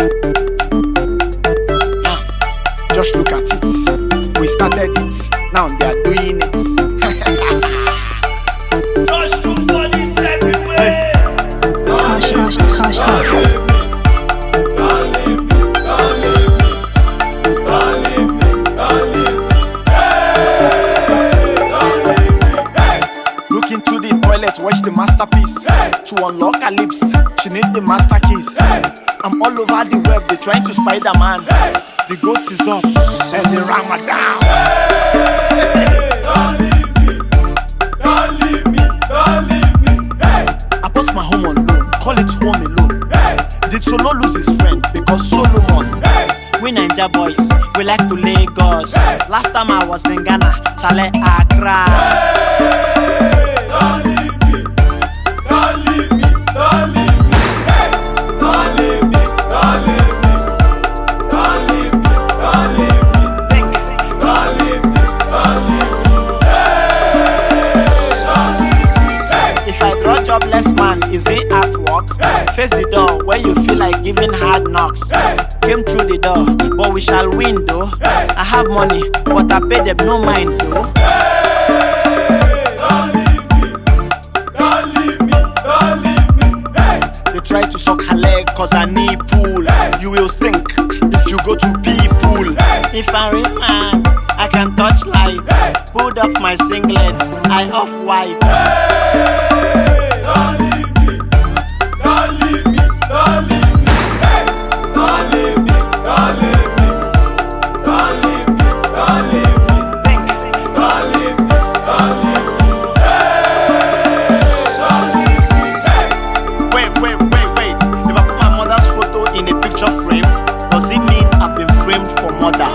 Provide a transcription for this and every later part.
Just look at it. We started it. Now they are doing it. Just look for this everywhere. Hey. Look into the toilet, watch the masterpiece. To unlock her lips, she need the master keys. I'm all over the web, they trying to Spider-Man. The goat is up, and the Ramadan. Don't leave me. I bought my home on loan, call it home alone. Did Solo lose his friend because Solomon? We Ninja boys, we like to Lagos. Last time I was in Ghana, Chale Accra. Don't leave me. If I draw jobless man, is it at work? Face the door where you feel like giving hard knocks. Came through the door, but we shall win though. I have money, but I pay them no mind though. Don't leave me. They try to suck her leg cause I need pool. You will stink if you go to people. If I raise man, I can touch light. Pulled up my singlet, I off white. Don't leave me. Wait. If I put my mother's photo in a picture frame, does it mean I've been framed for murder?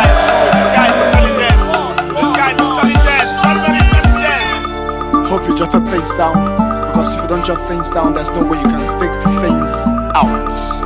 Hope you jot things down, because if you don't jot things down, there's no way you can fake things out.